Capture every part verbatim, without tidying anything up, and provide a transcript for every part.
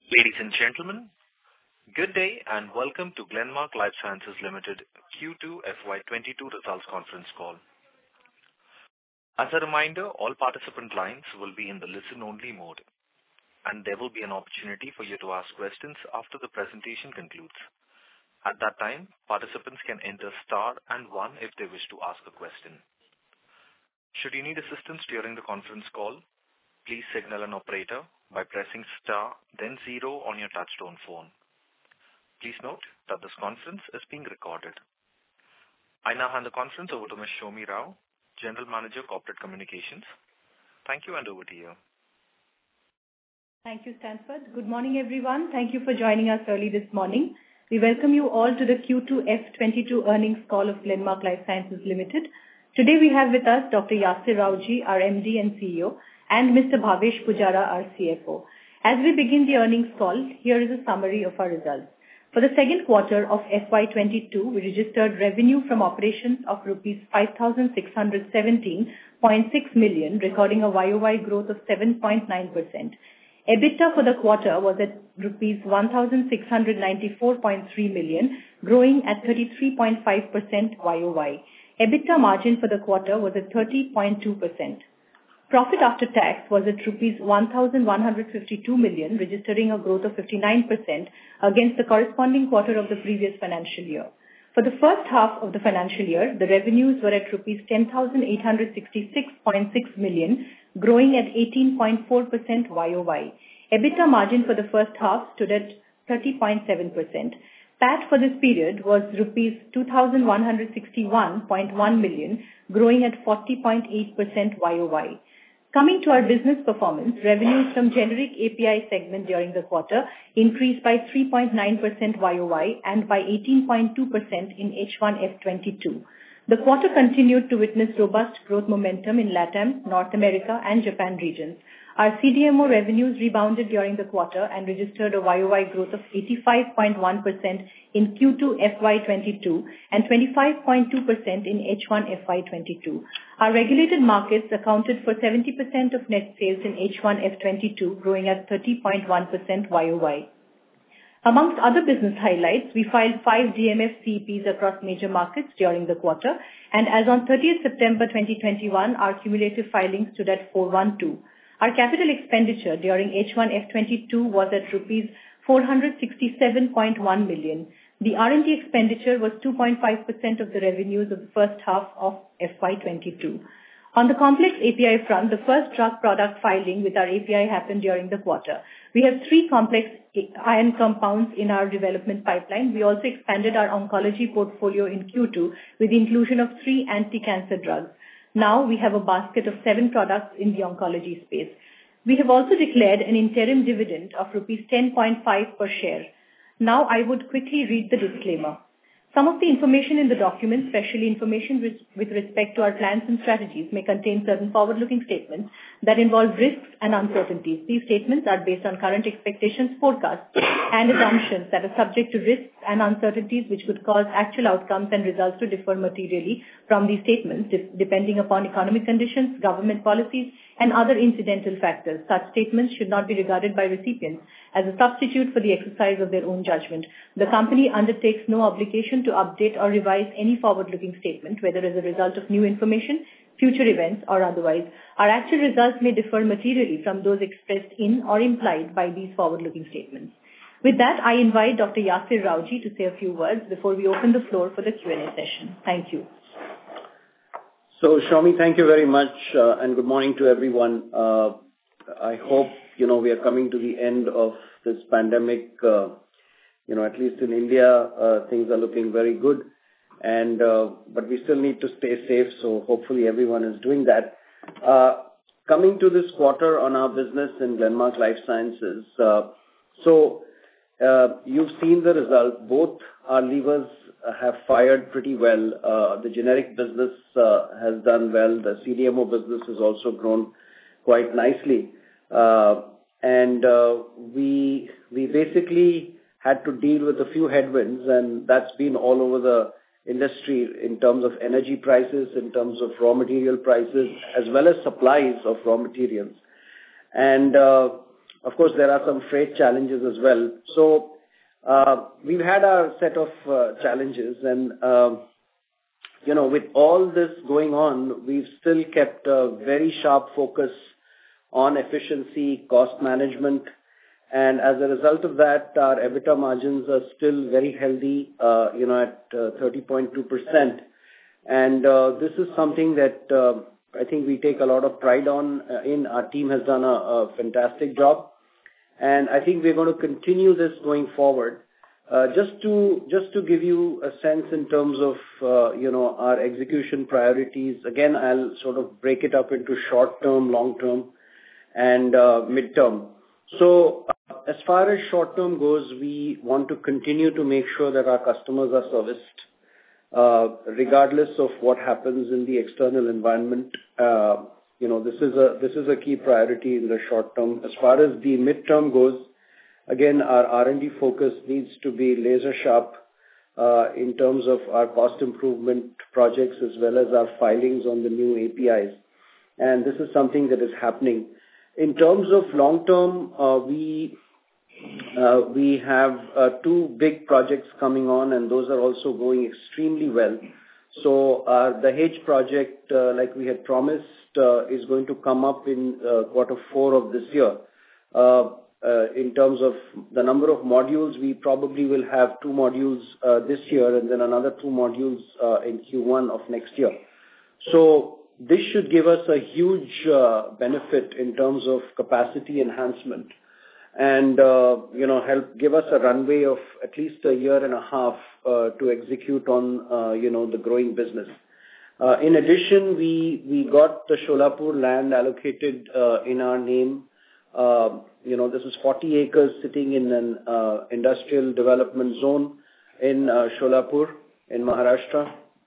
Ladies and gentlemen, good day and welcome to Glenmark Life Sciences Limited Q two F Y twenty-two results conference call. As a reminder, all participant lines will be in the listen-only mode, and there will be an opportunity for you to ask questions after the presentation concludes. At that time, participants can enter star and one if they wish to ask a question. Should you need assistance during the conference call, please signal an operator by pressing star then zero on your touchtone phone. Please note that this conference is being recorded. I now hand the conference over to Miz Shomi Rao, General Manager, Corporate Communications. Thank you, and over to you. Thank you, Stanford. Good morning, everyone. Thank you for joining us early this morning. We welcome you all to the Q two F twenty-two earnings call of Glenmark Life Sciences Limited. Today we have with us Doctor Yasir Rawjee, our M D and C E O, and Mister Bhavesh Pujara, our C F O. As we begin the earnings call, here is a summary of our results. For the second quarter of F Y twenty-two, we registered revenue from operations of rupees five thousand six hundred seventeen point six million, recording a Y O Y growth of seven point nine percent. EBITDA for the quarter was at rupees one thousand six hundred ninety-four point three million, growing at thirty-three point five percent Y O Y. EBITDA margin for the quarter was at thirty point two percent. Profit after tax was at rupees one thousand one hundred fifty-two million, registering a growth of fifty-nine percent against the corresponding quarter of the previous financial year. For the first half of the financial year, the revenues were at rupees ten thousand eight hundred sixty-six point six million, growing at eighteen point four percent Y O Y. EBITDA margin for the first half stood at thirty point seven percent. P A T for this period was rupees two thousand one hundred sixty-one point one million, growing at forty point eight percent Y O Y. Coming to our business performance, revenues from generic A P I segment during the quarter increased by three point nine percent Y O Y and by eighteen point two percent in H one F twenty-two. The quarter continued to witness robust growth momentum in LATAM, North America and Japan regions. Our C D M O revenues rebounded during the quarter and registered a Y O Y growth of eighty-five point one percent in Q two F Y twenty-two and twenty-five point two percent in H one F Y twenty-two. Our regulated markets accounted for seventy percent of net sales in H one F twenty-two, growing at thirty point one percent Y O Y. Amongst other business highlights, we filed five D M F C E Ps across major markets during the quarter, and as on thirtieth September twenty twenty-one, our cumulative filings stood at four hundred twelve. Our capital expenditure during H one F twenty-two was at rupees four hundred sixty-seven point one million. The R and D expenditure was two point five percent of the revenues of the first half of F Y twenty-two. On the complex A P I front, the first drug product filing with our A P I happened during the quarter. We have three complex iron compounds in our development pipeline. We also expanded our oncology portfolio in Q two with the inclusion of three anti-cancer drugs. Now we have a basket of seven products in the oncology space. We have also declared an interim dividend of rupees ten point five per share. Now I would quickly read the disclaimer. Some of the information in the document, especially information with, with respect to our plans and strategies, may contain certain forward-looking statements that involve risks and uncertainties. These statements are based on current expectations, forecasts, and assumptions that are subject to risks and uncertainties which could cause actual outcomes and results to differ materially from these statements, depending upon economic conditions, government policies, and other incidental factors. Such statements should not be regarded by recipients as a substitute for the exercise of their own judgment. The company undertakes no obligation to update or revise any forward-looking statement, whether as a result of new information, future events, or otherwise. Our actual results may differ materially from those expressed in or implied by these forward-looking statements. With that, I invite Doctor Yasir Rawjee to say a few words before we open the floor for the Q and A session. Thank you. So, Shomi, thank you very much, uh, and good morning to everyone. Uh, I hope, you know, we are coming to the end of this pandemic. Uh, you know, at least in India, uh, things are looking very good, and uh, but we still need to stay safe, so hopefully everyone is doing that. Uh, coming to this quarter on our business in Glenmark Life Sciences, uh, so uh, you've seen the result. Both our levers have fired pretty well. Uh, the generic business uh, has done well. The C D M O business has also grown quite nicely. Uh, and uh, we we basically had to deal with a few headwinds, and that's been all over the industry in terms of energy prices, in terms of raw material prices, as well as supplies of raw materials. And uh, of course, there are some freight challenges as well. So uh, we've had our set of uh, challenges, and uh, you know, with all this going on, we've still kept a very sharp focus on efficiency, cost management, and as a result of that, our EBITDA margins are still very healthy, uh, you know, at uh, thirty point two percent. And uh, this is something that uh, I think we take a lot of pride on. Uh, in our team has done a, a fantastic job, and I think we're going to continue this going forward. Uh, just to just to give you a sense in terms of uh, you know our execution priorities. Again, I'll sort of break it up into short term, long term, and uh, mid term. So, uh, as far as short term goes, we want to continue to make sure that our customers are serviced, uh, regardless of what happens in the external environment. Uh, you know, this is a this is a key priority in the short term. As far as the mid term goes, again, our R and D focus needs to be laser sharp uh, in terms of our cost improvement projects as well as our filings on the new A P Is. And this is something that is happening. In terms of long term, uh, we uh, we have uh, two big projects coming on, and those are also going extremely well. So uh, the Dahej project, uh, like we had promised, uh, is going to come up in uh, quarter four of this year. Uh, Uh, in terms of the number of modules, we probably will have two modules uh, this year and then another two modules uh, in Q one of next year. So this should give us a huge uh, benefit in terms of capacity enhancement and, uh, you know, help give us a runway of at least a year and a half uh, to execute on, uh, you know, the growing business. Uh, in addition, we, we got the Sholapur land allocated uh, in our name. Uh, you know, this is forty acres sitting in an uh, industrial development zone in uh, Sholapur in Maharashtra.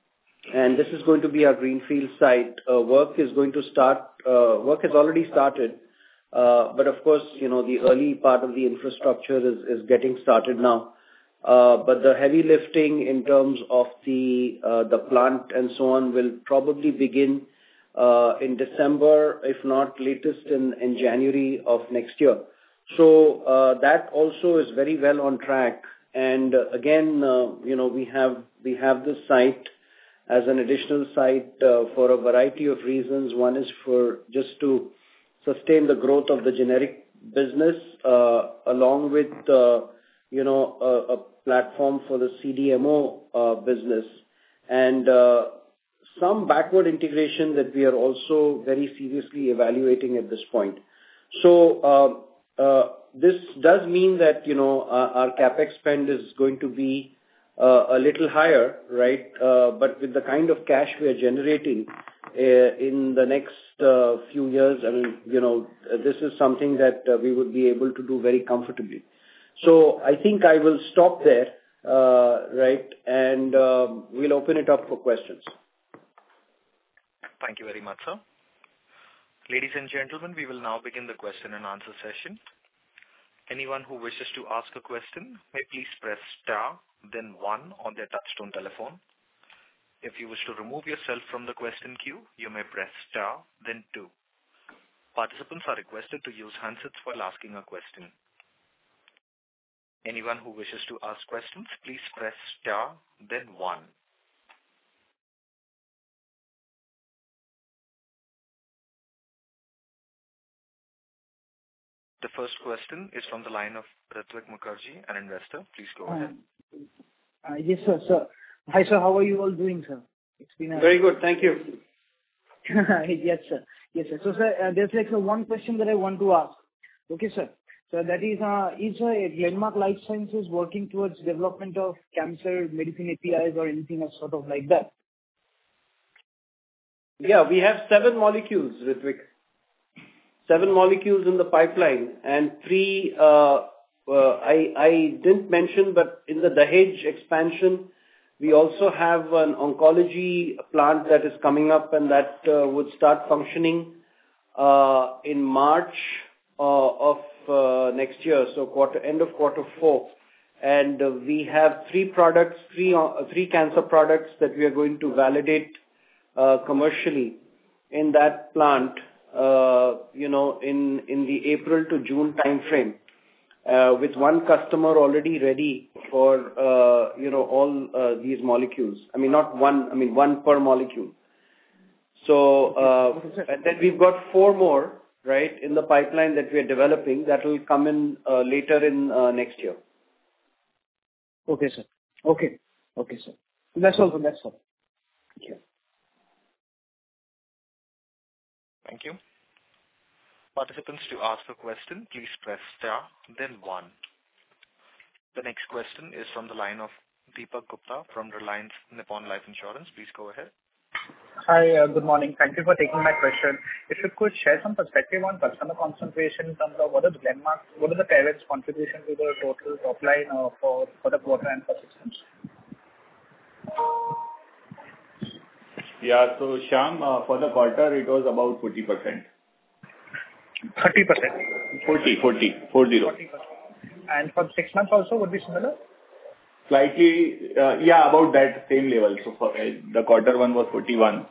And this is going to be our greenfield site. Uh, work is going to start, uh, work has already started. Uh, but of course, you know, the early part of the infrastructure is, is getting started now. Uh, but the heavy lifting in terms of the, uh, the plant and so on will probably begin Uh, in December, if not latest in, in January of next year. So uh, that also is very well on track. And uh, again, uh, you know, we have we have this site as an additional site uh, for a variety of reasons. One is for just to sustain the growth of the generic business, uh, along with uh, you know a, a platform for the C D M O uh, business and. Uh, Some backward integration that we are also very seriously evaluating at this point. So uh, uh, this does mean that, you know, our, our capex spend is going to be uh, a little higher, right? Uh, but with the kind of cash we are generating uh, in the next uh, few years, I mean, you know, this is something that uh, we would be able to do very comfortably. So I think I will stop there, uh, right? And uh, we'll open it up for questions. Thank you very much, sir. Ladies and gentlemen, we will now begin the question and answer session. Anyone who wishes to ask a question may please press star, then one on their touchtone telephone. If you wish to remove yourself from the question queue, you may press star, then two. Participants are requested to use handsets while asking a question. Anyone who wishes to ask questions, please press star, then one. The first question is from the line of Ritvik Mukherjee, an investor. Please go ahead. Uh, yes, sir. Sir, hi, sir. How are you all doing, sir? It's been a... very good. Thank you. yes, sir. Yes, sir. So, sir, uh, there's like uh, one question that I want to ask. Okay, sir. So that is, uh, is uh, Glenmark Life Sciences working towards development of cancer medicine A P Is or anything of sort of like that? Yeah, we have seven molecules, Ritvik. Seven molecules in the pipeline and three, uh, uh, I, I didn't mention, but in the Dahej expansion, we also have an oncology plant that is coming up and that uh, would start functioning uh, in March uh, of uh, next year, so quarter end of quarter four. And uh, we have three products, three, uh, three cancer products that we are going to validate uh, commercially in that plant. uh, you know, in, in the April to June timeframe, uh, with one customer already ready for, uh, you know, all uh, these molecules. I mean, not one, I mean, one per molecule. So, uh, and then we've got four more, right, in the pipeline that we are developing that will come in uh, later in uh, next year. Okay, sir. Okay. Okay, sir. That's all. That's all. Thank you. Thank you. Participants, to ask a question, please press star, then one. The next question is from the line of Deepak Gupta from Reliance Nippon Life Insurance. Please go ahead. Hi, uh, good morning. Thank you for taking my question. If you could share some perspective on customer concentration in terms of what is Glenmark, what is the parent's contribution to the total top line uh, for, for the quarter and for six months? Yeah, so Shyam, uh, for the quarter, it was about forty percent. thirty percent? forty, forty, forty. forty percent. And for six months also would be similar? Slightly, uh, yeah, about that same level. So for uh, the quarter one was forty-one.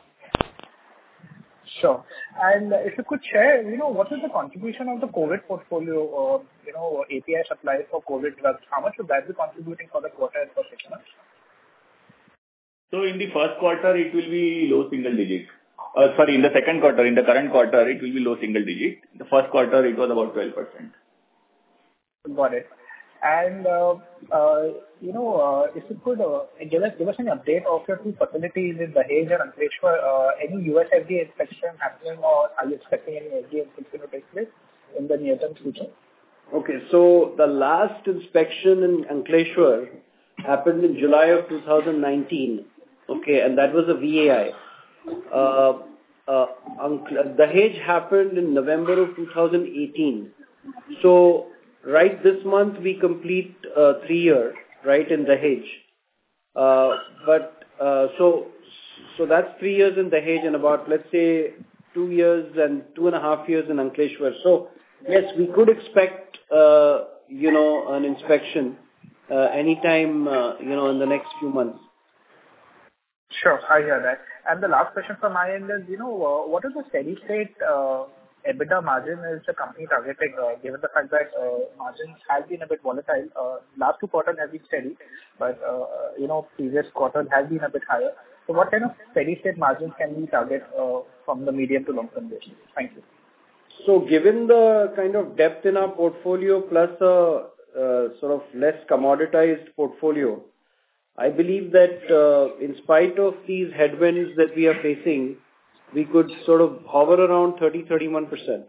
Sure. And if you could share, you know, what is the contribution of the COVID portfolio or, you know, A P I supply for COVID drugs? How much would that be contributing for the quarter and for six months? So in the first quarter, it will be low single digit. Uh, sorry, in the second quarter, in the current quarter, it will be low single digit. In the first quarter, it was about twelve percent. Got it. And, uh, uh, you know, uh, if you could uh, give us give us an update of your two facilities in Dahej and Ankleshwar, uh, any U S F D A inspection happening, or are you expecting any F D A inspection to take place in the near-term future? Okay, so the last inspection in Ankleshwar happened in July of two thousand nineteen. Okay, and that was a V A I. Uh, uh, Dahej happened in November of two thousand eighteen. So, right this month we complete uh, three years, right, in Dahej. Uh, but, uh, so, so that's three years in Dahej and about, let's say, two years and two and a half years in Ankleshwar. So, yes, we could expect, uh, you know, an inspection uh, anytime, uh, you know, in the next few months. Sure, I hear that. And the last question from my end is, you know, uh, what is the steady state uh, EBITDA margin is the company targeting, uh, given the fact that uh, margins have been a bit volatile? Uh, last two quarters have been steady, but, uh, you know, previous quarters have been a bit higher. So what kind of steady state margins can we target uh, from the medium to long term basis? Thank you. So given the kind of depth in our portfolio plus a uh, sort of less commoditized portfolio, I believe that uh, in spite of these headwinds that we are facing, we could sort of hover around thirty to thirty-one percent.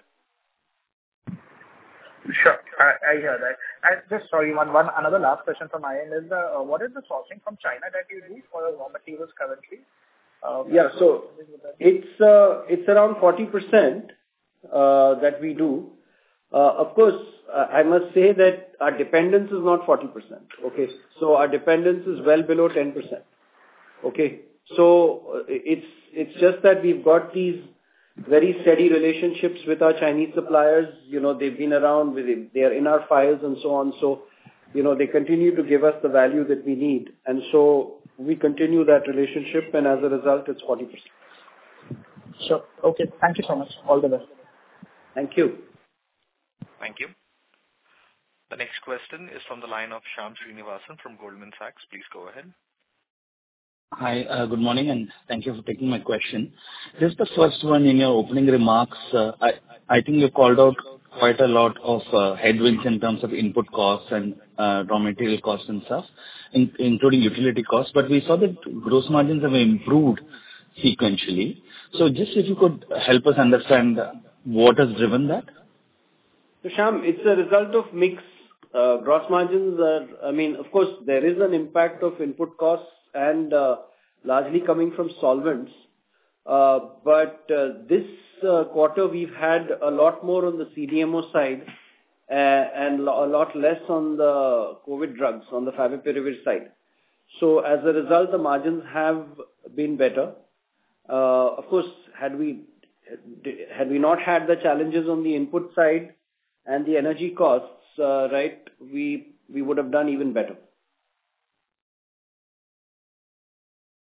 Sure, I, I hear that. And just sorry, one, one another last question from my end is the, uh, what is the sourcing from China that you do for raw materials currently? Um, yeah, so it's uh, it's around forty percent uh, that we do. Uh, of course, uh, I must say that our dependence is not forty percent. Okay, so our dependence is well below ten percent. Okay, so uh, it's it's just that we've got these very steady relationships with our Chinese suppliers. You know, they've been around, with it. They are in our files and so on. So, you know, they continue to give us the value that we need. And so we continue that relationship, and as a result, it's forty percent. Sure. Okay. Thank you so much. All the best. Thank you. Thank you. The next question is from the line of Shyam Srinivasan from Goldman Sachs. Please go ahead. Hi, uh, good morning, and thank you for taking my question. Just the first one, in your opening remarks, uh, I I think you called out quite a lot of uh, headwinds in terms of input costs and uh, raw material costs and stuff, in, including utility costs. But we saw that gross margins have improved sequentially. So just if you could help us understand what has driven that. So Shyam, it's a result of mix. Uh, gross margins are, I mean, of course, there is an impact of input costs and uh, largely coming from solvents. Uh, but uh, this uh, quarter, we've had a lot more on the C D M O side uh, and lo- a lot less on the COVID drugs, on the favipiravir side. So as a result, the margins have been better. Uh, of course, had we had we not had the challenges on the input side and the energy costs, uh, right, we we would have done even better.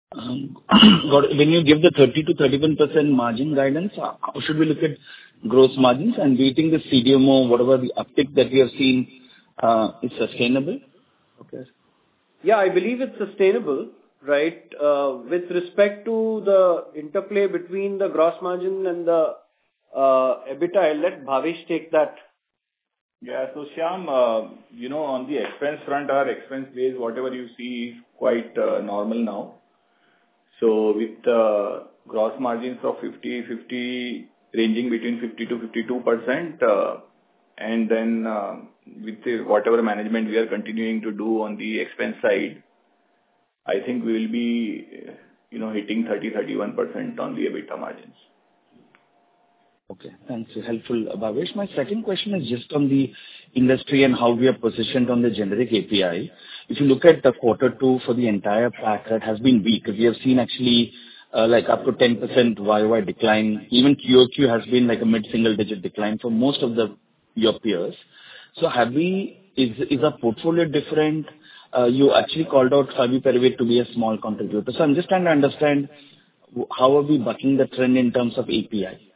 Um, got it. When you give the thirty to thirty-one percent margin guidance, how how should we look at gross margins? And do you think the C D M O, whatever the uptick that we have seen, uh, is sustainable? Okay. Yeah, I believe it's sustainable, right? Uh, With respect to the interplay between the gross margin and the uh, EBITDA, I'll let Bhavesh take that. Yeah. So Shyam, uh, you know, on the expense front, our expense base, whatever you see, is quite uh, normal now. So with uh, gross margins of fifty, fifty, ranging between fifty to fifty-two percent, uh, and then uh, with the, whatever management we are continuing to do on the expense side, I think we will be, you know, hitting thirty, thirty-one percent on the EBITDA margins. Okay, thanks. Helpful, Bhavesh. My second question is just on the industry and how we are positioned on the generic A P I. If you look at the quarter two for the entire pack, that has been weak. We have seen actually, uh, like up to ten percent Y O Y decline. Even Q O Q has been like a mid-single digit decline for most of the, your peers. So have we... Is, is our portfolio different? Uh, You actually called out Favipiravir to be a small contributor. So I'm just trying to understand how are we bucking the trend in terms of A P I?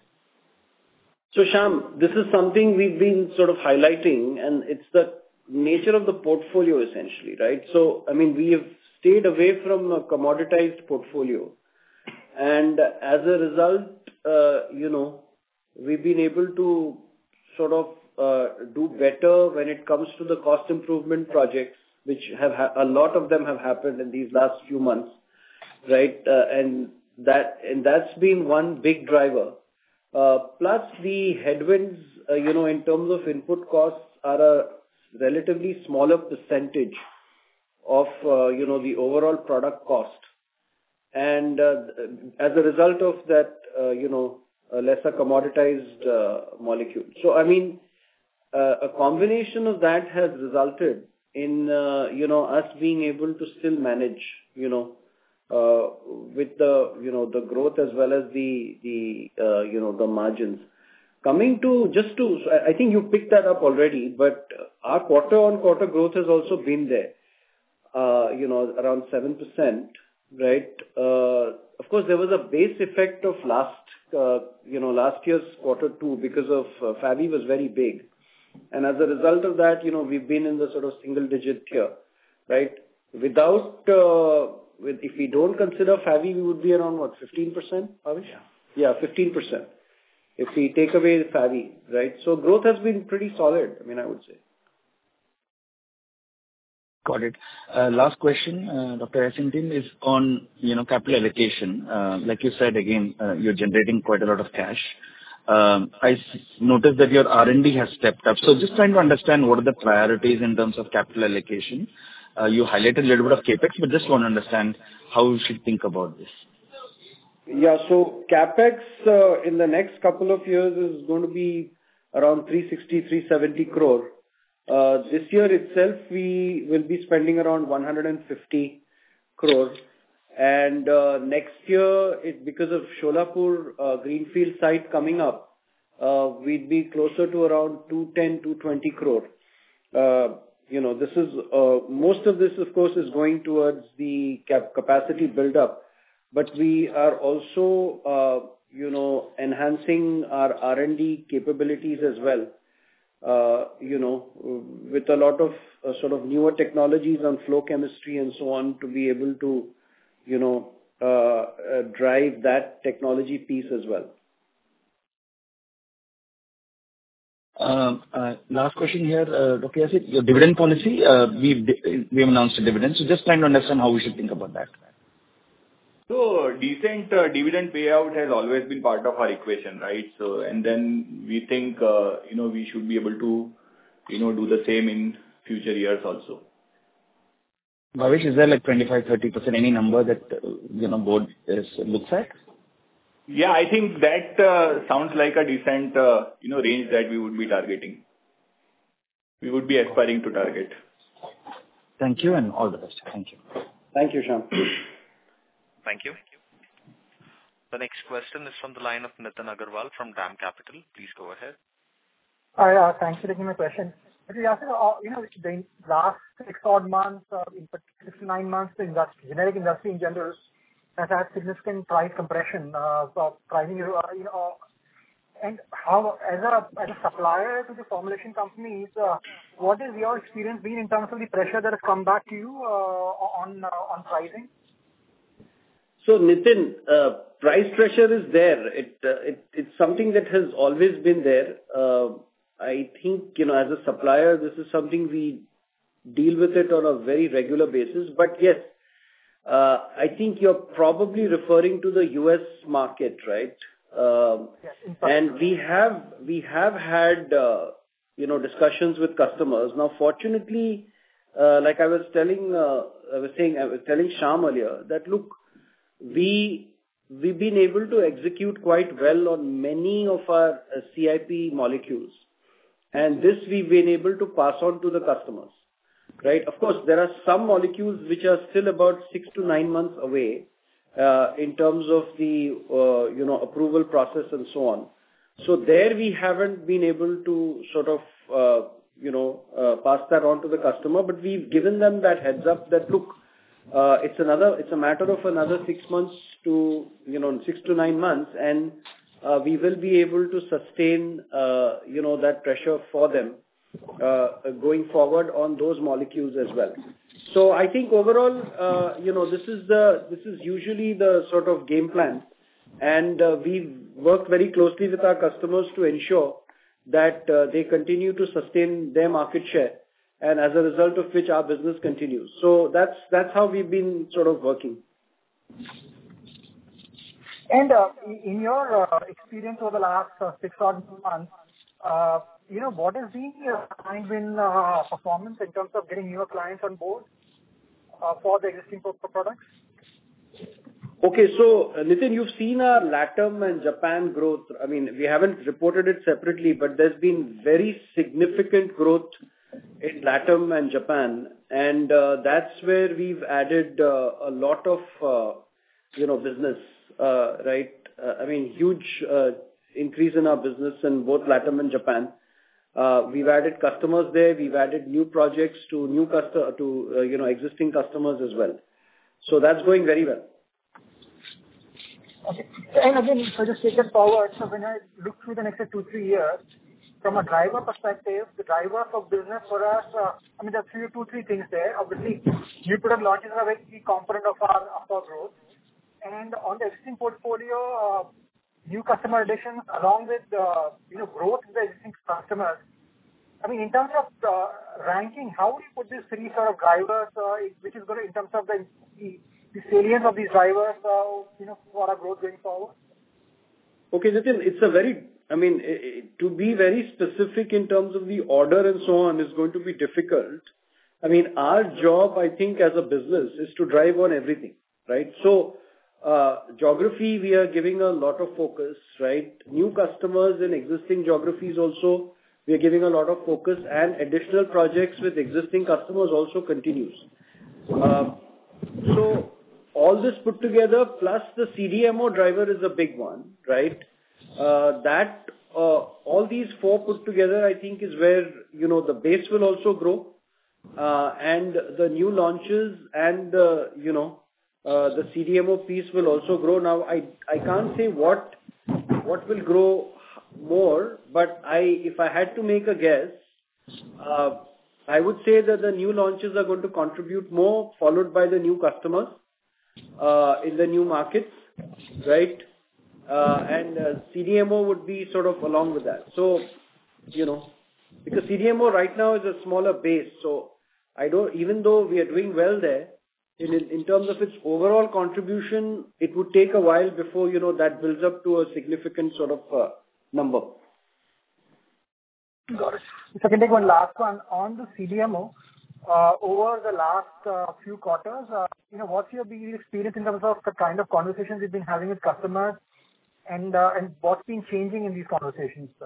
So Shyam, this is something we've been sort of highlighting, and it's the nature of the portfolio essentially, right? So, I mean, we have stayed away from a commoditized portfolio, and as a result, uh, you know, we've been able to sort of uh, do better when it comes to the cost improvement projects, which have ha- a lot of them have happened in these last few months, right? Uh, and that and that's been one big driver. Uh, plus the headwinds, uh, you know, in terms of input costs are a relatively smaller percentage of, uh, you know, the overall product cost. And uh, as a result of that, uh, you know, a lesser commoditized uh, molecule. So, I mean, uh, a combination of that has resulted in, uh, you know, us being able to still manage, you know, Uh, with the, you know, the growth as well as the, the uh, you know, the margins. Coming to just to... I think you picked that up already, but our quarter-on-quarter growth has also been there, uh, you know, around seven percent, right? Uh, Of course, there was a base effect of last, uh, you know, last year's quarter two because of uh, Favi was very big. And as a result of that, you know, we've been in the sort of single digit here, right? Without... Uh, With, if we don't consider Favi, we would be around, what, fifteen percent, Bhavesh? Yeah. Yeah, fifteen percent. If we take away Favi, right? So growth has been pretty solid, I mean, I would say. Got it. Uh, Last question, uh, Doctor Yassin, is on, you know, capital allocation. Uh, Like you said, again, uh, you're generating quite a lot of cash. Um, I s- noticed that your R and D has stepped up. So just trying to understand what are the priorities in terms of capital allocation. Uh, You highlighted a little bit of CapEx, but just want to understand how we should think about this. Yeah. So CapEx uh, in the next couple of years is going to be around three sixty, three seventy crore. Uh, This year itself, we will be spending around one hundred fifty crore. And uh, next year, it, because of Sholapur uh, greenfield site coming up, uh, we'd be closer to around two ten, two twenty crore. Uh, You know, this is, uh, most of this, of course, is going towards the cap capacity build-up, but we are also, uh, you know, enhancing our R and D capabilities as well, uh, you know, with a lot of uh, sort of newer technologies on flow chemistry and so on, to be able to, you know, uh, uh, drive that technology piece as well. Um, uh, Last question here, uh, Doctor Yassin, your dividend policy, uh, we've di- we've announced a dividend, so just trying to understand how we should think about that. So decent uh, dividend payout has always been part of our equation, right? So, and then we think, uh, you know, we should be able to, you know, do the same in future years also. Bhavesh, is there like twenty-five, thirty percent, any number that, uh, you know, board is, looks at? Yeah, I think that uh, sounds like a decent, uh, you know, range that we would be targeting. We would be aspiring to target. Thank you, and all the best. Thank you. Thank you, Shyam. Thank you. The next question is from the line of Nitin Agarwal from DAM Capital. Please go ahead. Hi, uh, thanks for taking my question. But you know, you know, the last six odd months, uh, in particular six to nine months, the industry, generic industry in general, has had significant price compression, uh, so pricing, uh, you know, and how, as a as a supplier to the formulation companies, uh, what is your experience been in terms of the pressure that has come back to you uh, on uh, on pricing? So, Nitin, uh, price pressure is there. It, uh, it It's something that has always been there. Uh, I think, you know, as a supplier, this is something we deal with it on a very regular basis. But yes, uh, I think you're probably referring to the U S market, right? Um, Yes, and we have we have had, uh, you know, discussions with customers. Now, fortunately, uh, like I was telling, uh, I was saying, I was telling Shyam earlier, that look, we, we've been able to execute quite well on many of our uh, C I P molecules. And this we've been able to pass on to the customers, right? Of course, there are some molecules which are still about six to nine months away, uh, in terms of the, uh, you know, approval process and so on. So there we haven't been able to sort of, uh, you know, uh, pass that on to the customer, but we've given them that heads up that, look, Uh, it's another, it's a matter of another six months to, you know, six to nine months, and uh, we will be able to sustain, uh, you know, that pressure for them uh, going forward on those molecules as well. So I think overall, uh, you know, this is the, this is usually the sort of game plan, and uh, we've worked very closely with our customers to ensure that uh, they continue to sustain their market share, and as a result of which our business continues. So that's that's how we've been sort of working. And uh, in your uh, experience over the last uh, six odd months, uh, you know, what has been your client win uh, performance in terms of getting newer clients on board uh, for the existing products? Okay, so uh, Nitin, you've seen our LATAM and Japan growth. I mean, we haven't reported it separately, but there's been very significant growth in LATAM and Japan, and uh, that's where we've added uh, a lot of, uh, you know, business, uh, right? Uh, I mean, huge uh, increase in our business in both LATAM and Japan. Uh, we've added customers there. We've added new projects to new customer to uh, you know existing customers as well. So that's going very well. Okay. And again, if I just take it forward, so when I look through the next two three years. From a driver perspective, the drivers of business for us, uh, I mean, there are three, two, three things there. Obviously, new product launches are a very key component of our, of our growth. And on the existing portfolio, uh, new customer additions along with, uh, you know, growth in the existing customers. I mean, in terms of uh, ranking, how would you put these three sort of drivers, uh, which is going to, in terms of the, the, the salience of these drivers, uh, you know, for our growth going forward? Okay, Nitin, it's a very, I mean, to be very specific in terms of the order and so on is going to be difficult. I mean, our job, I think, as a business is to drive on everything, right? So, uh, geography, we are giving a lot of focus, right? New customers in existing geographies also, we are giving a lot of focus, and additional projects with existing customers also continues. Uh, so, all this put together, plus the C D M O driver is a big one, right? Uh, that, uh, all these four put together, I think is where, you know, the base will also grow, uh, and the new launches and, uh, you know, uh, the C D M O piece will also grow. Now, I, I can't say what, what will grow more, but I, if I had to make a guess, uh, I would say that the new launches are going to contribute more, followed by the new customers, uh, in the new markets, right? Uh, and uh, C D M O would be sort of along with that. So, you know, because C D M O right now is a smaller base, so I don't, even though we are doing well there, in, in terms of its overall contribution, it would take a while before, you know, that builds up to a significant sort of uh, number. Got it. If I can take one last one on the C D M O. Uh, over the last uh, few quarters, uh, you know, what's your big experience in terms of the kind of conversations you've been having with customers, and uh, and what's been changing in these conversations, sir?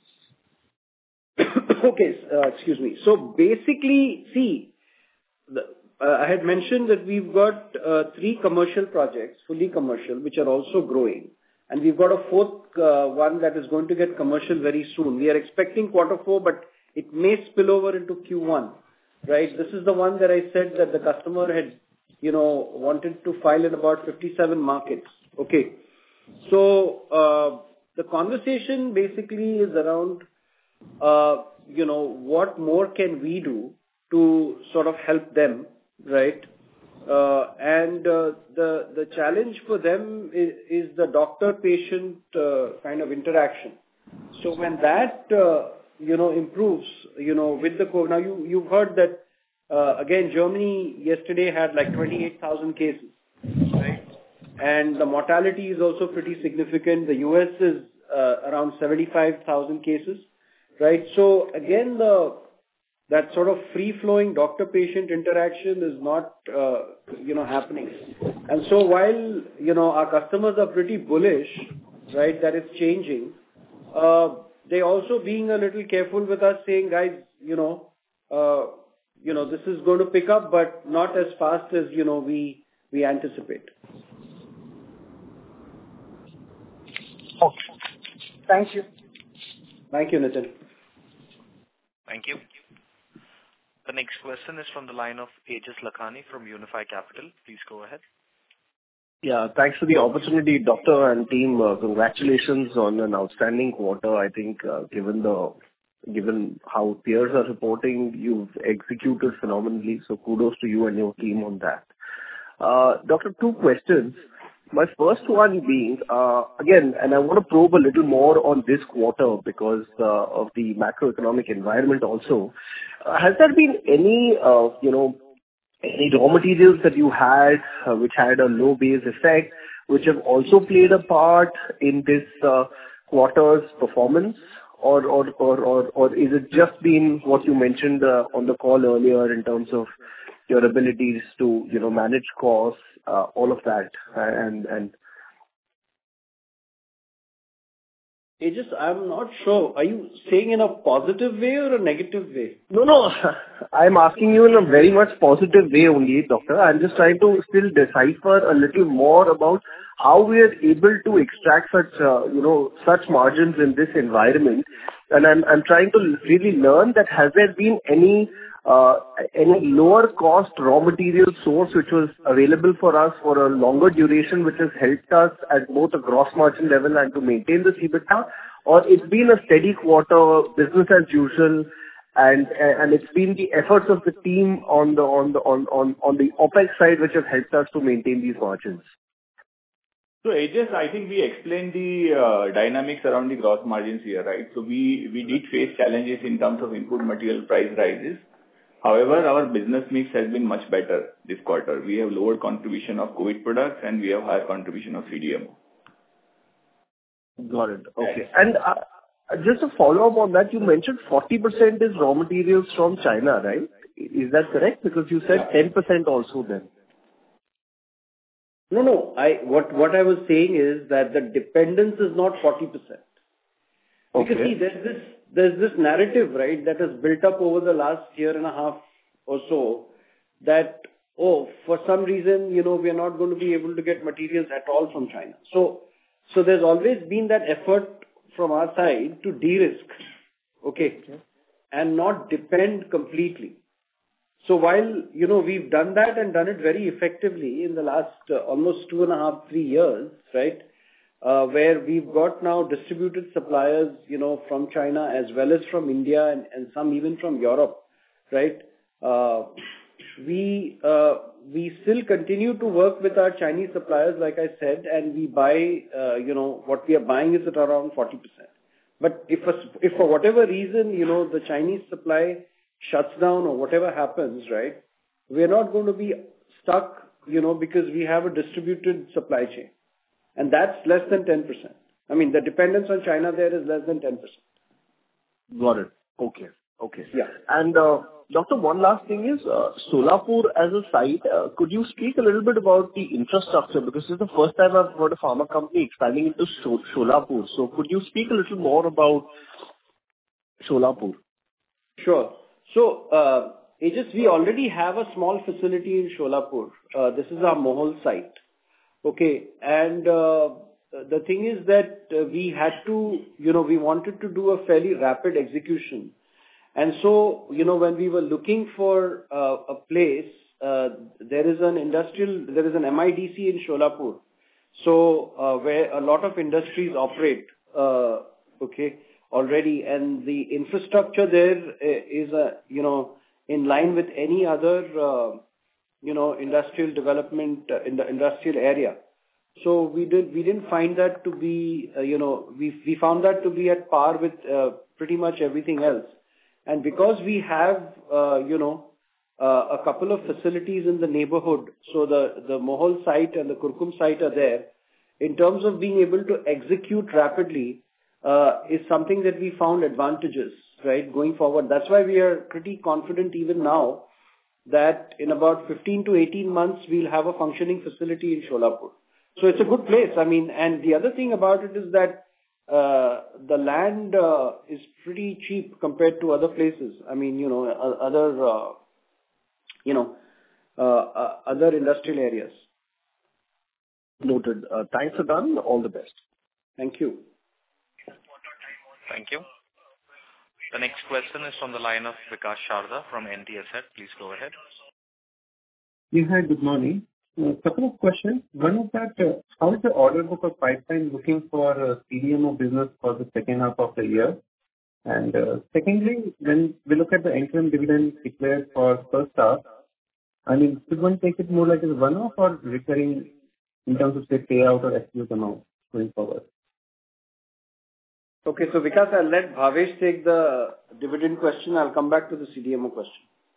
Okay, uh, excuse me. So basically, see, the, uh, I had mentioned that we've got uh, three commercial projects, fully commercial, which are also growing. And we've got a fourth uh, one that is going to get commercial very soon. We are expecting quarter four, but it may spill over into Q one, right? This is the one that I said that the customer had you know, wanted to file in about fifty-seven markets. Okay. So, uh, the conversation basically is around, uh, you know, what more can we do to sort of help them, right? Uh, and uh, the the challenge for them is, is the doctor-patient uh, kind of interaction. So when that, uh, you know, improves, you know, with the COVID, now you, you've heard that, uh, again, Germany yesterday had like twenty-eight thousand cases, right? And the mortality is also pretty significant. The U S is uh, around seventy-five thousand cases, right? So again, the that sort of free-flowing doctor-patient interaction is not, uh, you know, happening. And so while, you know, our customers are pretty bullish, right, that it's changing, uh, they also being a little careful with us saying, guys, you know, uh, you know, this is going to pick up, but not as fast as, you know, we, we anticipate. Okay. Thank you. Thank you, Nitin. Thank you. The next question is from the line of Aegis Lakhani from Unifi Capital. Please go ahead. Yeah, thanks for the opportunity, doctor and team. Uh, congratulations on an outstanding quarter. I think, uh, given the given how peers are reporting, you've executed phenomenally. So kudos to you and your team on that. Uh, doctor, two questions. My first one being, uh, again, and I want to probe a little more on this quarter because uh, of the macroeconomic environment also. Uh, has there been any, uh, you know, any raw materials that you had uh, which had a low base effect, which have also played a part in this uh, quarter's performance? Or, or, or, or, or is it just been what you mentioned uh, on the call earlier in terms of your abilities to, you know, manage costs, uh, all of that, and and. Aegis, I'm not sure. Are you saying in a positive way or a negative way? No, no. I'm asking you in a very much positive way only, doctor. I'm just trying to still decipher a little more about how we are able to extract such, uh, you know, such margins in this environment. And I'm I'm trying to really learn that has there been any uh, any lower cost raw material source which was available for us for a longer duration, which has helped us at both a gross margin level and to maintain this EBITDA? Or it's been a steady quarter, business as usual, and and it's been the efforts of the team on the on the on on on the OpEx side which have helped us to maintain these margins? So Aegis, I think we explained the uh, dynamics around the gross margins here, right? So we we did face challenges in terms of input material price rises. However, our business mix has been much better this quarter. We have lower contribution of COVID products, and we have higher contribution of C D M O. Got it. Okay. And uh, just a follow-up on that, you mentioned forty percent is raw materials from China, right? Is that correct? Because you said ten percent also then. No, no. I what what I was saying is that the dependence is not forty percent. Okay. Because see, there's this there's this narrative, right, that has built up over the last year and a half or so that, oh, for some reason, you know, we are not going to be able to get materials at all from China. So, so there's always been that effort from our side to de-risk, okay, okay, and not depend completely. So while, you know, we've done that and done it very effectively in the last uh, almost two and a half, three years, right, uh, where we've got now distributed suppliers, you know, from China as well as from India and, and some even from Europe, right, uh, we, uh, we still continue to work with our Chinese suppliers, like I said, and we buy, uh, you know, what we are buying is at around forty percent. But if, a, if for whatever reason, you know, the Chinese supply shuts down or whatever happens, right, we're not going to be stuck, you know, because we have a distributed supply chain. And that's less than ten percent. I mean, the dependence on China there is less than ten percent. Got it. Okay. Okay. Yeah. And, uh, Doctor, one last thing is, uh, Solapur as a site, uh, could you speak a little bit about the infrastructure? Because this is the first time I've heard a pharma company expanding into Solapur. So could you speak a little more about Solapur? Sure. So, uh, Aegis, we already have a small facility in Solapur. Uh, this is our Mohol site. Okay. And uh, the thing is that uh, we had to, you know, we wanted to do a fairly rapid execution. And so, you know, when we were looking for uh, a place, uh, there is an industrial, there is an M I D C in Sholapur. So, uh, where a lot of industries operate, uh, okay, already, and the infrastructure there is, a, you know, in line with any other, uh, you know, industrial development uh, in the industrial area. So we did, we didn't find that to be, uh, you know, we we found that to be at par with uh, pretty much everything else. And because we have, uh, you know, uh, a couple of facilities in the neighborhood, so the the Mohol site and the Kurkum site are there. In terms of being able to execute rapidly, uh, is something that we found advantageous, right, going forward. That's why we are pretty confident even now that in about fifteen to eighteen months, we'll have a functioning facility in Sholapur. So it's a good place. I mean, and the other thing about it is that uh, the land uh, is pretty cheap compared to other places. I mean, you know, uh, other, uh, you know, uh, uh, other industrial areas. Noted. Uh, Thanks, Adan. All the best. Thank you. Thank you. The next question is from the line of Vikas Sharda from N T Asset. Please go ahead. Yeah, hi, good morning. A couple of questions. One is that, uh, how is the order book or pipeline looking for uh, C D M O business for the second half of the year? And uh, secondly, when we look at the interim dividend declared for first half, I mean, should one take it more like a one-off or recurring in terms of, say, payout or absolute amount going forward? Okay, so Vikas, I'll let Bhavesh take the dividend question. I'll come back to the C D M O question.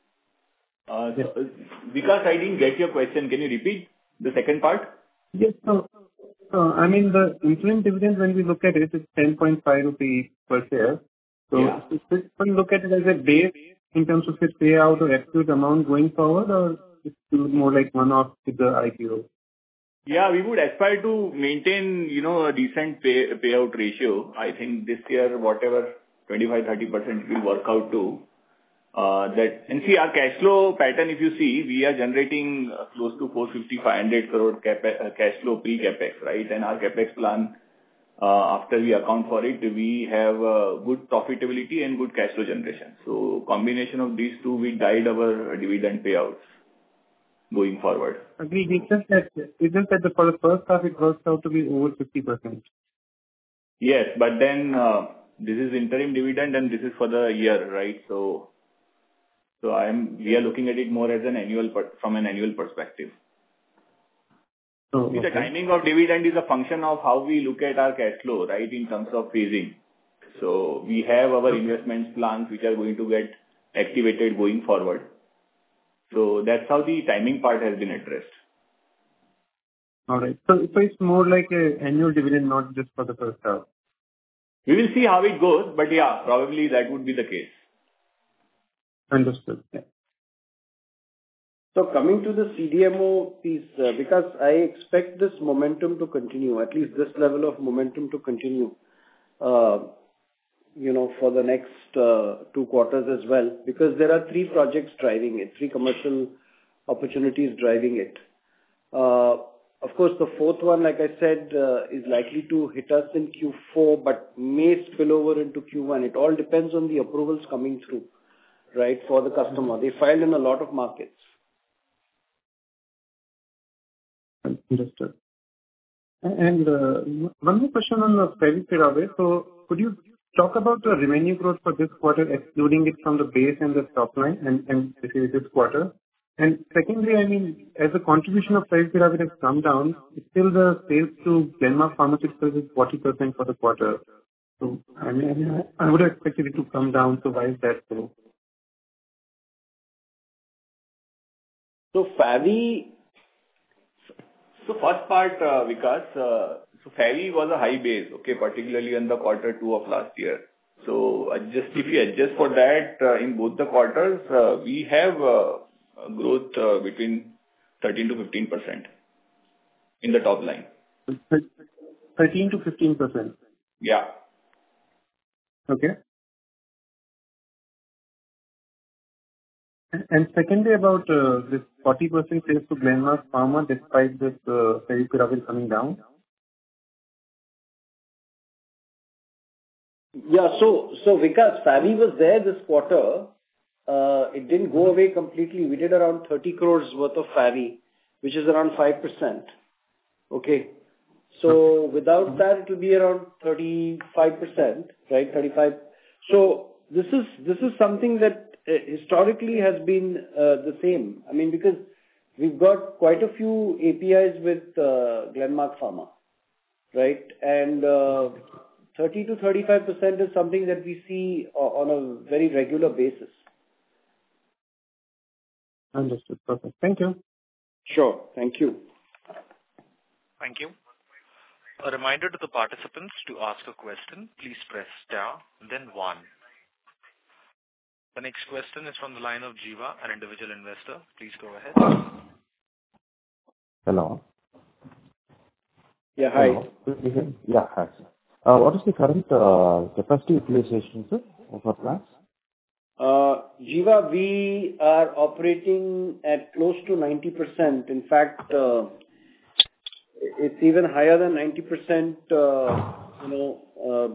Uh, so, uh, Vikas, I didn't get your question. Can you repeat the second part? Yes. So, so I mean, the interim dividend, when we look at it, is ten point five rupees per share. So, Yeah. should one look at it as a base in terms of its payout or absolute amount going forward, or it's more like one-off with the I P O? Yeah, we would aspire to maintain, you know, a decent pay, payout ratio. I think this year, whatever twenty-five to thirty percent will work out to. Uh, that and see our cash flow pattern, if you see, we are generating uh, close to four fifty to five hundred crore capex, uh, cash flow pre-capex, right? And our capex plan, uh, after we account for it, we have uh, good profitability and good cash flow generation. So combination of these two, we guide our dividend payouts going forward. Agreed. It's just that, it's just that the, for the first half, it works out to be over fifty percent. Yes, but then uh, this is interim dividend and this is for the year, right? So, so I am we are looking at it more as an annual per, from an annual perspective. Oh, See, okay. the timing of dividend is a function of how we look at our cash flow, right, in terms of phasing. So we have our investments plans which are going to get activated going forward. So that's how the timing part has been addressed. All right. So, so it's more like a annual dividend, not just for the first half. We will see how it goes, but yeah, probably that would be the case. Understood. Yeah. So coming to the C D M O piece, uh, because I expect this momentum to continue, at least this level of momentum to continue, uh, you know, for the next uh, two quarters as well, because there are three projects driving it, three commercial opportunities driving it. Uh, Of course, the fourth one, like I said, uh, is likely to hit us in Q four, but may spill over into Q one. It all depends on the approvals coming through, right, for the customer. They filed in a lot of markets. Understood. And uh, one more question on the Favipiravir. So could you talk about the revenue growth for this quarter, excluding it from the base and the top line, and, and this quarter? And secondly, I mean, as the contribution of Favipiravir has come down, still the sales to Glenmark Pharmaceuticals is forty percent for the quarter. So, I mean, I would have expected it to come down, so why is that so? So Favi... So first part, uh, Vikas, uh, so Favi was a high base, okay, particularly in the quarter two of last year. So adjust, if you adjust for that, uh, in both the quarters, uh, we have uh, growth uh, between thirteen to fifteen percent in the top line. thirteen to fifteen percent. Yeah. Okay. And secondly, about uh, this forty percent sales to Glenmark Pharma despite this uh, Favipiravir coming down? Yeah, so, so Vikas, Favi was there this quarter, uh, it didn't go away completely. We did around thirty crores worth of F A V I, which is around five percent. Okay. So without that, it will be around thirty-five percent, right? thirty-five. So this is this is something that uh, historically has been uh, the same. I mean, because we've got quite a few A P Is with uh, Glenmark Pharma, right? And uh, thirty to thirty-five percent is something that we see on a very regular basis. Understood. Perfect. Thank you. Sure. Thank you. Thank you. A reminder to the participants to ask a question. Please press star, then one. The next question is from the line of Jiva, an individual investor. Please go ahead. Hello. Yeah, hi. Hello. Yeah, hi, sir. Uh, what is the current uh, capacity utilization, sir, of our plants? Uh, Jiva, we are operating at close to ninety percent. In fact, uh, it's even higher than ninety percent, uh, you know,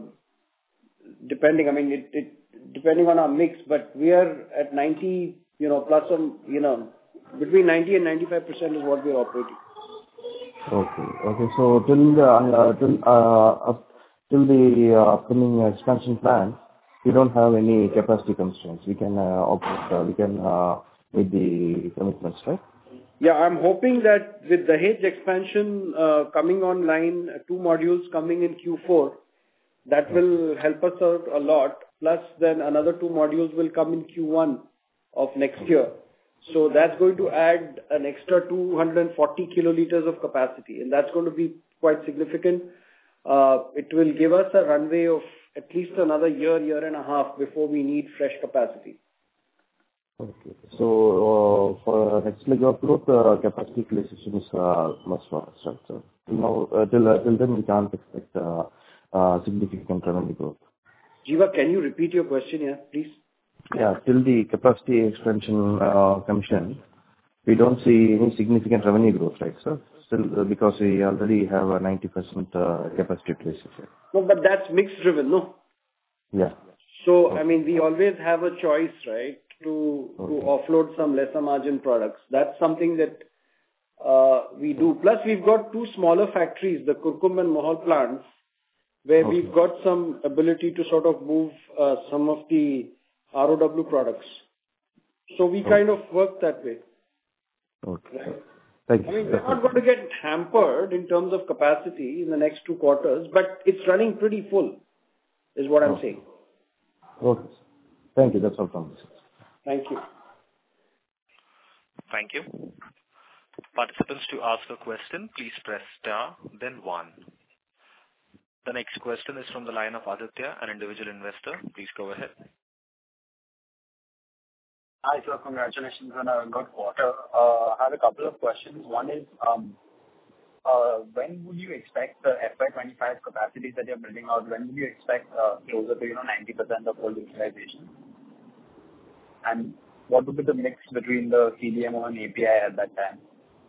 uh, depending, I mean, it, it, depending on our mix, but we are at ninety, you know, plus or, you know, between ninety and ninety-five percent is what we are operating. Okay. Okay. So till the, uh, till, uh, up, till the uh, upcoming expansion plan, we don't have any capacity constraints. We can uh, operate, uh, we can uh, meet the commitments, right? Yeah, I'm hoping that with the Dahej expansion uh, coming online, uh, two modules coming in Q four, that will help us out a lot. Plus, then another two modules will come in Q one of next year. So that's going to add an extra two hundred forty kiloliters of capacity, and that's going to be quite significant. Uh, it will give us a runway of at least another year, year and a half before we need fresh capacity. Okay. So, uh, for next leg of growth, uh, capacity utilization is uh, much for us, right? So, you know, uh, till, uh, till then, we can't expect uh, uh, significant revenue growth. Jiva, can you repeat your question here, please? Yeah, till the capacity expansion uh, commission, we don't see any significant revenue growth, right, sir? Still, uh, because we already have a ninety percent uh, capacity utilization. No, but that's mix driven, no? Yeah. So, Okay. I mean, we always have a choice, right, to, Okay. to offload some lesser margin products. That's something that uh, we do. Plus, we've got two smaller factories, the Kurkum and Mohol plants, where Okay. we've got some ability to sort of move uh, some of the R O W products. So we Okay. kind of work that way. Okay. Right? Thank you. I mean, we're not going to get hampered in terms of capacity in the next two quarters, but it's running pretty full, is what I'm Okay. saying. Okay. Thank you. That's all from me, sir. Thank you. Thank you. Participants, to ask a question, please press star, then one. The next question is from the line of Aditya, an individual investor. Please go ahead. Hi, sir. Congratulations on a good quarter. Uh, I have a couple of questions. One is, um, uh, when would you expect the F Y twenty-five capacities that you're building out, when would you expect uh, closer to, you know, ninety percent of full utilization? And what would be the mix between the C D M O and A P I at that time?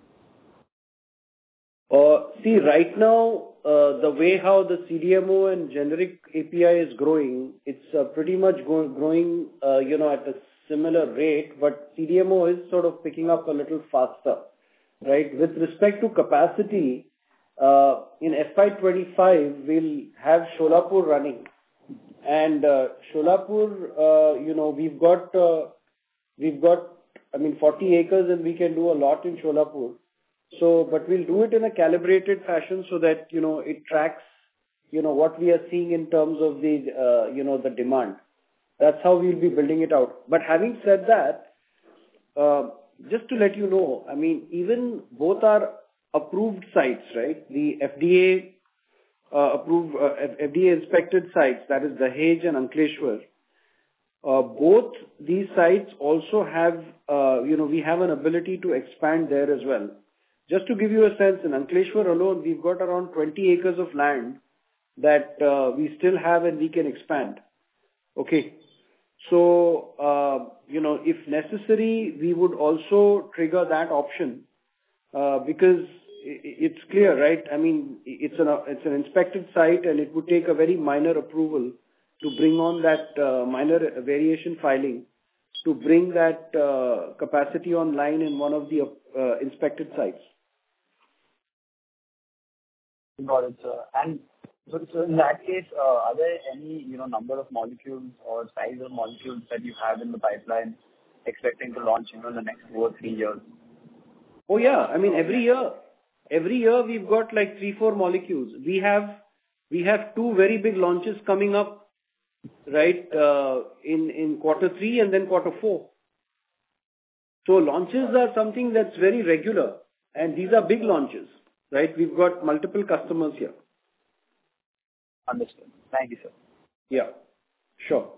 Uh, see, right now, uh, the way how the C D M O and generic A P I is growing, it's uh, pretty much go- growing, uh, you know, at a similar rate, but C D M O is sort of picking up a little faster, right? With respect to capacity, uh, in F Y twenty-five, we'll have Sholapur running. And uh, Sholapur, uh, you know, we've got, uh, we've got, I mean, forty acres, and we can do a lot in Sholapur. So, but we'll do it in a calibrated fashion so that, you know, it tracks, you know, what we are seeing in terms of the, uh, you know, the demand. That's how we'll be building it out. But having said that, uh, just to let you know, I mean, even both are approved sites, right? The F D A uh, approved, uh, F D A inspected sites, that is Dahej and Ankleshwar. Uh, both these sites also have, uh, you know, we have an ability to expand there as well. Just to give you a sense, in Ankleshwar alone, we've got around twenty acres of land that uh, we still have and we can expand. Okay. So, uh, you know, if necessary, we would also trigger that option uh, because it's clear, right? I mean, it's an, it's an inspected site and it would take a very minor approval to bring on that uh, minor variation filing to bring that uh, capacity online in one of the uh, inspected sites. Got it, sir. And so, so in that case, uh, are there any, you know, number of molecules or size of molecules that you have in the pipeline expecting to launch, you know, in the next two or three years? Oh, yeah. I mean, every year, every year we've got like three, four molecules. We have, we have two very big launches coming up, right, uh, in, in quarter three and then quarter four. So launches are something that's very regular, and these are big launches, right? We've got multiple customers here. Understood. Thank you, sir. Yeah, sure.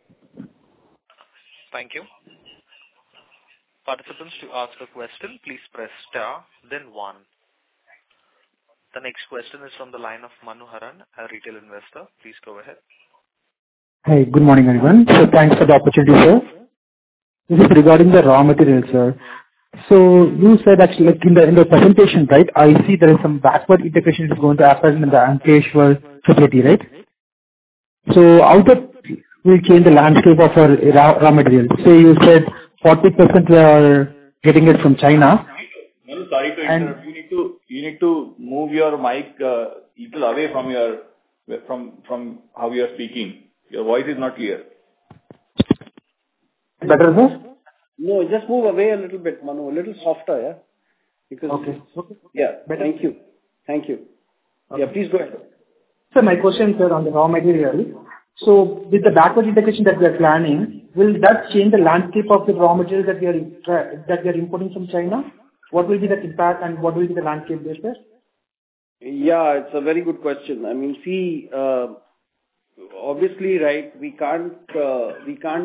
Thank you. Participants, to ask a question, please press star, then one. The next question is from the line of Manu Haran, a retail investor. Please go ahead. Hi, good morning, everyone. So thanks for the opportunity, sir. This is regarding the raw material, sir. So you said actually, like in the in the presentation, right? I see there is some backward integration is going to happen in the Ankleshwar facility, right? So how that will change the landscape of our raw, raw material? Say you said forty percent we are getting it from China. No, sorry to interrupt. You need to you need to move your mic uh, little away from your from from how you are speaking. Your voice is not clear. Better, sir? No, just move away a little bit, Manu, a little softer, yeah? Because, okay. okay. Yeah, Better? thank you. Thank you. Okay. Yeah, please go ahead. So my question, sir, on the raw material. So with the backward integration that we are planning, will that change the landscape of the raw material that we are that we are importing from China? What will be the impact and what will be the landscape there, sir? Yeah, it's a very good question. I mean, see, uh, obviously, right, we can't, uh, we can't,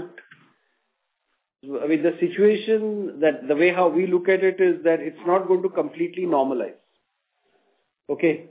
I mean, the situation that the way how we look at it is that it's not going to completely normalize. Okay.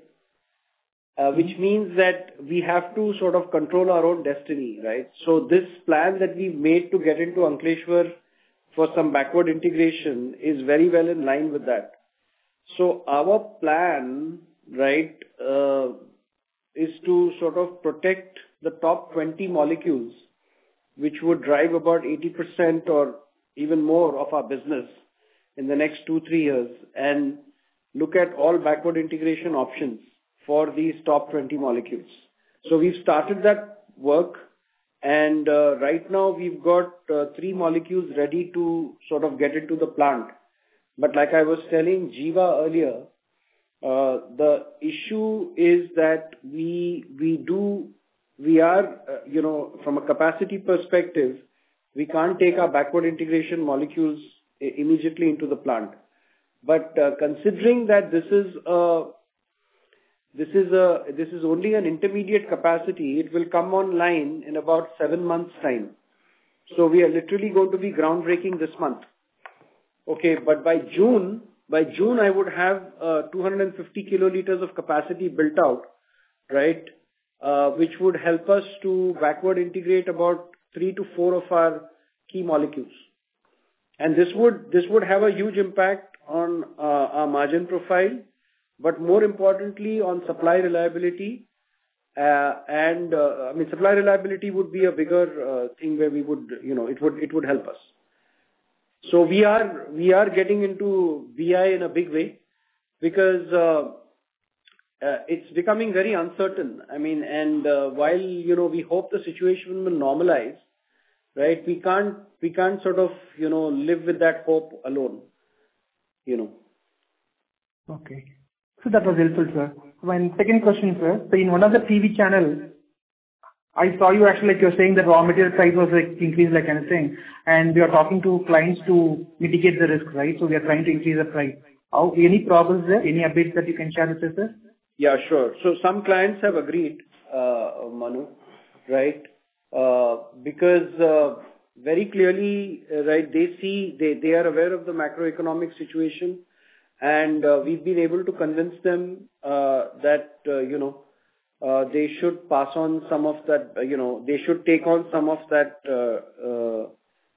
Uh, which means that we have to sort of control our own destiny, right? So this plan that we've made to get into Ankleshwar for some backward integration is very well in line with that. So our plan, right, uh, is to sort of protect the top twenty molecules, which would drive about eighty percent or even more of our business in the next two, three years, and look at all backward integration options for these top twenty molecules. So we've started that work, and uh, right now we've got uh, three molecules ready to sort of get into the plant. But like I was telling Jiva earlier, uh, the issue is that we we do we are uh, you know from a capacity perspective, we can't take our backward integration molecules I- immediately into the plant. But uh, considering that this is a This is a this is only an intermediate capacity. It will come online in about seven months' time. So we are literally going to be groundbreaking this month. Okay, but by June, by June I would have uh, two hundred fifty kiloliters of capacity built out, right? Uh, which would help us to backward integrate about three to four of our key molecules, and this would this would have a huge impact on uh, our margin profile. But more importantly, on supply reliability, uh, and uh, I mean, supply reliability would be a bigger uh, thing where we would, you know, it would it would help us. So we are we are getting into B I in a big way because uh, uh, it's becoming very uncertain. I mean, and uh, while you know we hope the situation will normalize, right? We can't we can't sort of you know live with that hope alone, you know. Okay. So that was helpful, sir. My second question, sir. So in one of the T V channels, I saw you actually like you're saying that raw material price was like increased like anything, and we are talking to clients to mitigate the risk, right? So we are trying to increase the price. How, any progress there? Any updates that you can share with us, sir? Yeah, sure. So some clients have agreed, uh, Manu, right? Uh, because uh, very clearly, uh, right, they see, they, they are aware of the macroeconomic situation. And uh, we've been able to convince them uh, that, uh, you know, uh, they should pass on some of that, uh, you know, they should take on some of that, uh, uh,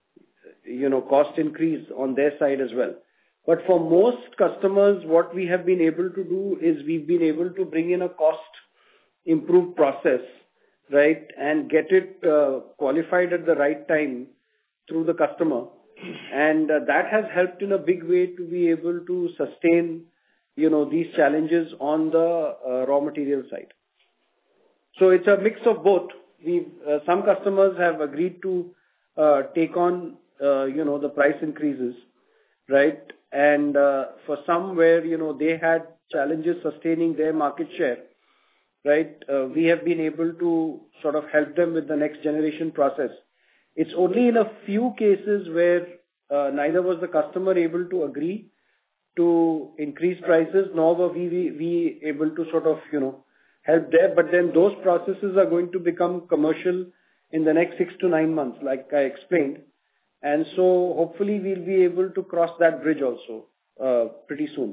you know, cost increase on their side as well. But for most customers, what we have been able to do is we've been able to bring in a cost improved process, right, and get it uh, qualified at the right time through the customer, and uh, that has helped in a big way to be able to sustain, you know, these challenges on the uh, raw material side. So it's a mix of both. We've uh, some customers have agreed to uh, take on, uh, you know, the price increases, right? And uh, for some where, you know, they had challenges sustaining their market share, right? Uh, we have been able to sort of help them with the next generation process. It's only in a few cases where uh, neither was the customer able to agree to increase prices, nor were we, we, we able to sort of, you know, help there. But then those processes are going to become commercial in the next six to nine months, like I explained. And so hopefully we'll be able to cross that bridge also uh, pretty soon.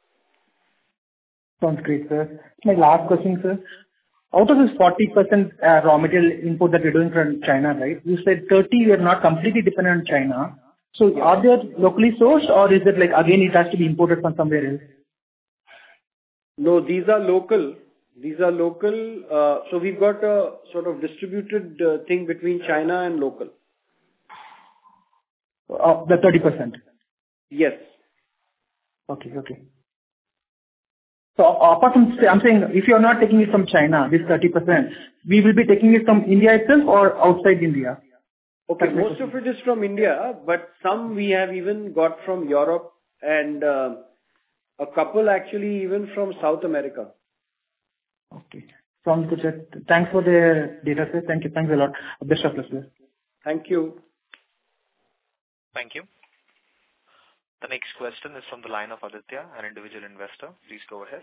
Sounds great, sir. My last question, sir. Out of this forty percent uh, raw material input that you're doing from China, right? You said thirty, you're not completely dependent on China. So yeah. Are they locally sourced, or is it like, again, it has to be imported from somewhere else? No, these are local. These are local. Uh, so we've got a sort of distributed uh, thing between China and local. Uh, the thirty percent? Yes. Okay, okay. So apart from, I'm saying, if you're not taking it from China, this thirty percent, we will be taking it from India itself or outside India? Okay, most of it is from India, but some we have even got from Europe and uh, a couple actually even from South America. Okay. Sounds good, sir. Thanks for the data, sir. Thank you. Thanks a lot. Best of luck, sir. Thank you. Thank you. The next question is from the line of Aditya, an individual investor. Please go ahead.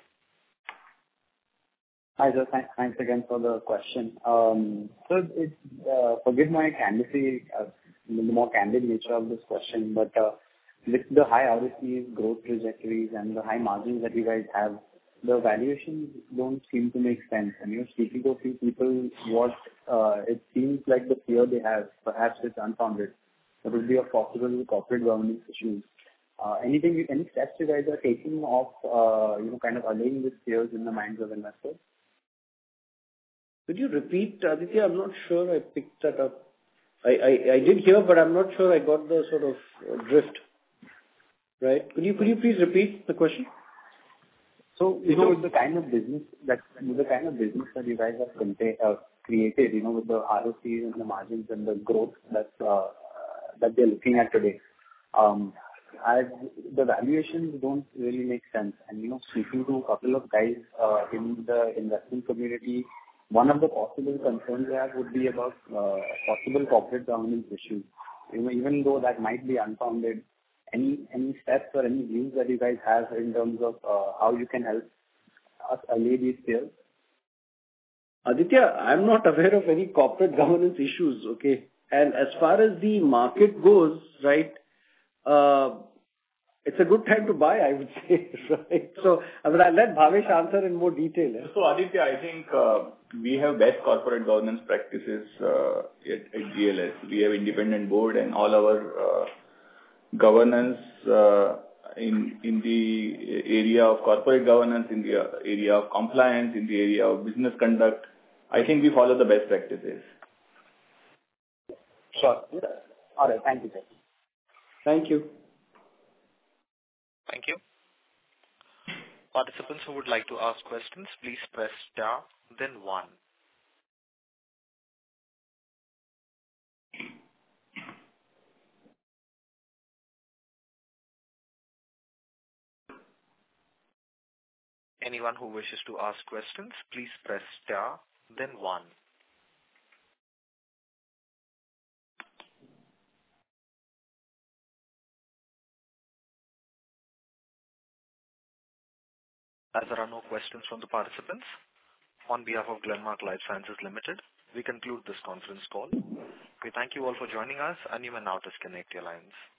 Hi, sir. Thanks, thanks again for the question. Um, so, it's, uh, forgive my candidacy, uh, the more candid nature of this question, but uh, with the high R O Cs, growth trajectories, and the high margins that you guys have, the valuations don't seem to make sense. And you're speaking to a few people, what uh, it seems like the fear they have, perhaps it's unfounded. There would be a possible corporate governance issues. Uh, anything, any steps you guys are taking of, uh, you know, kind of allaying these fears in the minds of investors? Could you repeat, Aditya? I'm not sure I picked that up. I, I, I did hear, but I'm not sure I got the sort of uh, drift. Right? Could you could you please repeat the question? So, you know, with the kind of business that with the kind of business that you guys have contain, uh, created, you know, with the R O Cs and the margins and the growth that uh, that they're looking at today, um, I've, the valuations don't really make sense. And, you know, speaking to a couple of guys uh, in the investment community, one of the possible concerns they have would be about uh, possible corporate governance issues. You know, even though that might be unfounded, any any steps or any views that you guys have in terms of uh, how you can help us allay these fears? Aditya, I'm not aware of any corporate governance issues, okay? And as far as the market goes, right, uh, it's a good time to buy, I would say, right? So, I mean, I'll let Bhavesh answer in more detail. Eh? So, Aditya, I think uh, we have best corporate governance practices uh, at, at G L S. We have independent board and all our uh, governance uh, in in the area of corporate governance, in the area of compliance, in the area of business conduct. I think we follow the best practices. Sure. All right. Thank you, sir. Thank you. Thank you. Participants who would like to ask questions, please press star, then one. Anyone who wishes to ask questions, please press star, then one. As there are no questions from the participants, on behalf of Glenmark Life Sciences Limited, we conclude this conference call. We thank you all for joining us, and you may now disconnect your lines.